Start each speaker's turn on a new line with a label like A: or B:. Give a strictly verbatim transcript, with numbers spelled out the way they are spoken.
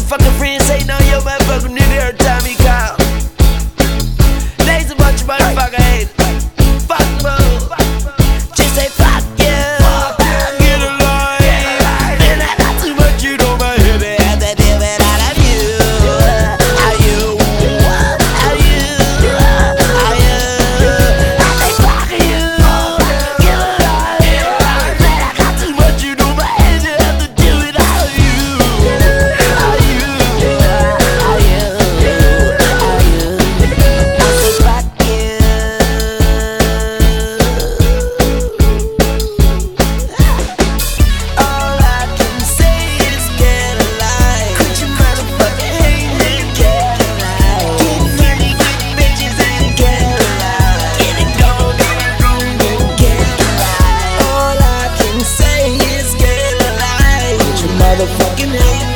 A: fucking friends say no, yo, motherfucking nigga every time he call. They's a bunch of motherfucking haters. Fuck move. Just say fuck you. Get a life. Man, I got too much, you know my head. I have to deal with all of you. How you? How you? How you? I say fuck you. Get a life. Man, I got too much, you know my head. I have to deal with all of you. How you? How you? How you? I say fuck you. All I can say is get a life. Quit your motherfucking hate and get a life. Get money, get bitches and get a life. Get it gone, get it wrong and get a life. All I can say is get a life. Quit your motherfucking hate.